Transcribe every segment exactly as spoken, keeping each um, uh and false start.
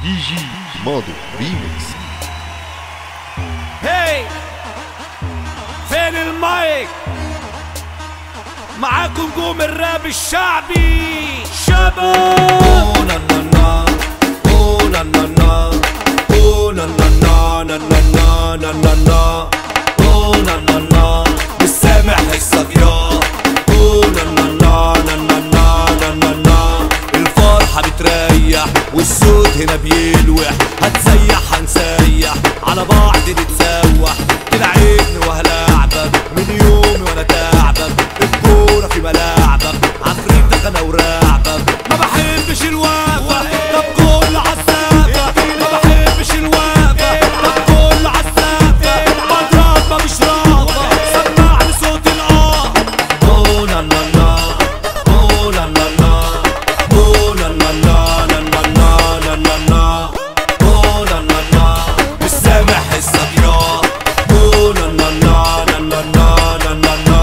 دي جي ماضو ريميكس. هي فين المايك؟ معاكم نجوم الراب الشعبي شباب. Oh na na na, oh na na na, oh na na na na na na na na na, oh na na na مش سامع حسك يا oh na na na na na na na na na. الفرحة بتريح والصوت هنا بيلوح، هتسيح هنسيح على بعض نتسوح، تلعبني وهلاعبك من يومي وانا تعبك، الكورة في ملاعبك عفريتك انا وراعبك. ما بحبش الوقفة طب كل عالسقفة، ما بحبش الوقفة طب كل عالسقفة، بضرب ما مش رافة سمعني صوت الاه. Oh na na na, oh na na na, oh na na na na na na na na, oh na na na مش سامع حسك يا oh na na na na na na na na.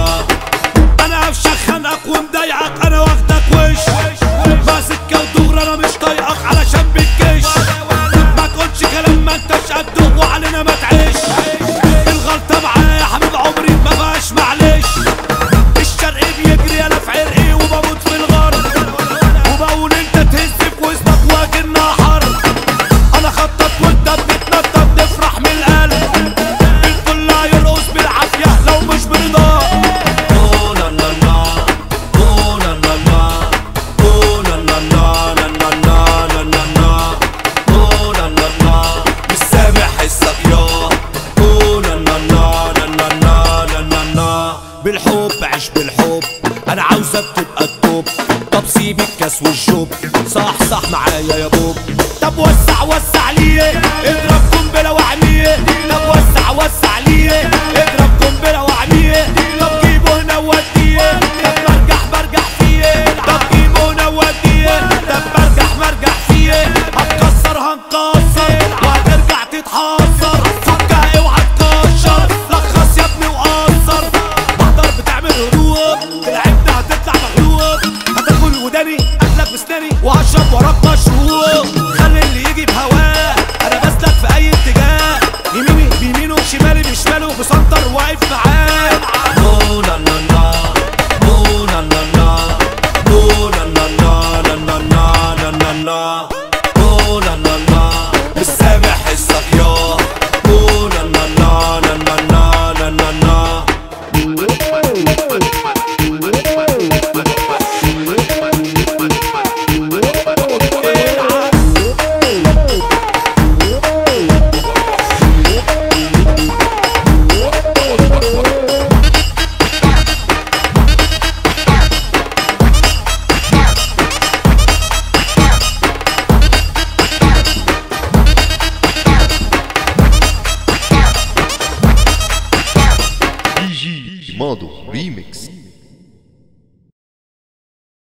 انا هفشخ خنقك ومضايقك، انا واخدك وش ماسك ودغري، انا مش طايقك علشان بتكش. ما تقولش كلام ما انتش قده وعلينا ما تعيش. الغلطة معايا يا حبيب عمري ما بقاش معلش. الشرق بيجري انا في عرقي وبموت في الغرب، وبقول انت تهز في وسطك واجنها حرب. انا خطط وانت بتتنطط نفرح من القلب، الكل هيرقص بالعافية لو مش برضاك. Oh na na na, oh na na na, oh na na na na na na na na, oh na na na مش سامع حسك يا oh na na na na na na na na. بالحب عيش بالحب، انا عاوزك تبقى التوب. طب سيب الكاس والجوب، صح صح معايا يا بوب. طب وسع وسع ليه اضرب قنبله وعميه، طب وسع وسع ليه اضرب قنبله وعميه. طب جيبه هنا ووديه، طب برجح برجح فيه، طب جيبه هنا ووديه، طب برجح برجح فيه. هتكسر هنكسر وهترجع تتحسر، فكها اوعى تكشر لخص يا ابني وقصر. بقدر بتعمل هروب تلعبنا هتطلع مغلوب، هتاكل وداني اكلك بسناني وهشرب وراك مشروب. خلي اللي يجي بهواه انا بسلك في اي اتجاه، يميني بيمينه شمالي بشماله بسنتر واقف معاه. Oh na na na, oh na na na, oh na na na na na na na na, oh na na na مش سامع حسك يا oh na na na na na na na na. دي جي ماضو ريميكس.